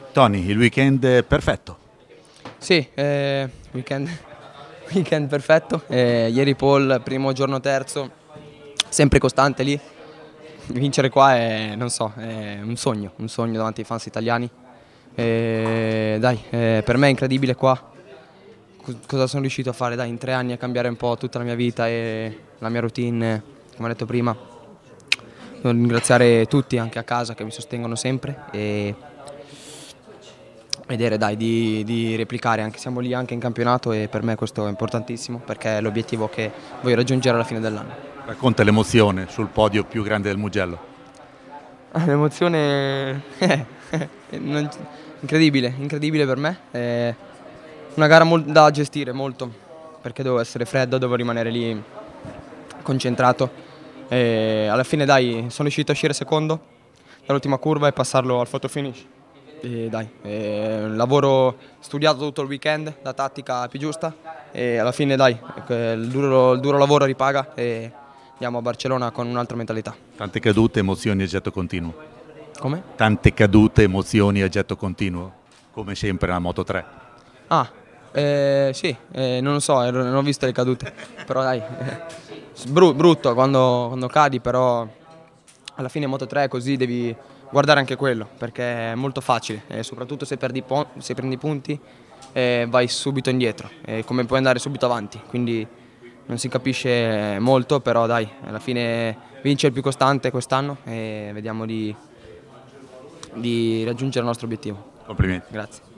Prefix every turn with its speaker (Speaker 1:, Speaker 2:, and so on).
Speaker 1: Tony, il weekend è perfetto.
Speaker 2: Sì, weekend perfetto. Ieri Paul, primo giorno terzo, sempre costante lì. Vincere qua è, non so, è un sogno davanti ai fans italiani. Per me è incredibile qua. Cosa sono riuscito a fare? Dai, in 3 anni a cambiare un po' tutta la mia vita e la mia routine, come ho detto prima. Devo ringraziare tutti anche a casa che mi sostengono sempre e vedere di replicare, anche siamo lì anche in campionato e per me questo è importantissimo perché è l'obiettivo che voglio raggiungere alla fine dell'anno.
Speaker 1: Racconta l'emozione sul podio più grande del Mugello.
Speaker 2: L'emozione incredibile per me, è una gara da gestire molto perché devo essere freddo, devo rimanere lì concentrato e alla fine sono riuscito a uscire secondo dall'ultima curva e passarlo al photo finish. Lavoro studiato tutto il weekend, la tattica più giusta e alla fine il duro lavoro ripaga e andiamo a Barcellona con un'altra mentalità.
Speaker 1: Tante cadute, emozioni a getto continuo.
Speaker 2: Come?
Speaker 1: Tante cadute, emozioni a getto continuo, come sempre nella Moto3.
Speaker 2: Sì, non lo so, non ho visto le cadute, però brutto quando cadi, però alla fine in Moto3 così devi guardare anche quello, perché è molto facile, e soprattutto se prendi punti vai subito indietro, come puoi andare subito avanti, quindi non si capisce molto, però alla fine vince il più costante quest'anno e vediamo di raggiungere il nostro obiettivo.
Speaker 1: Complimenti.
Speaker 2: Grazie.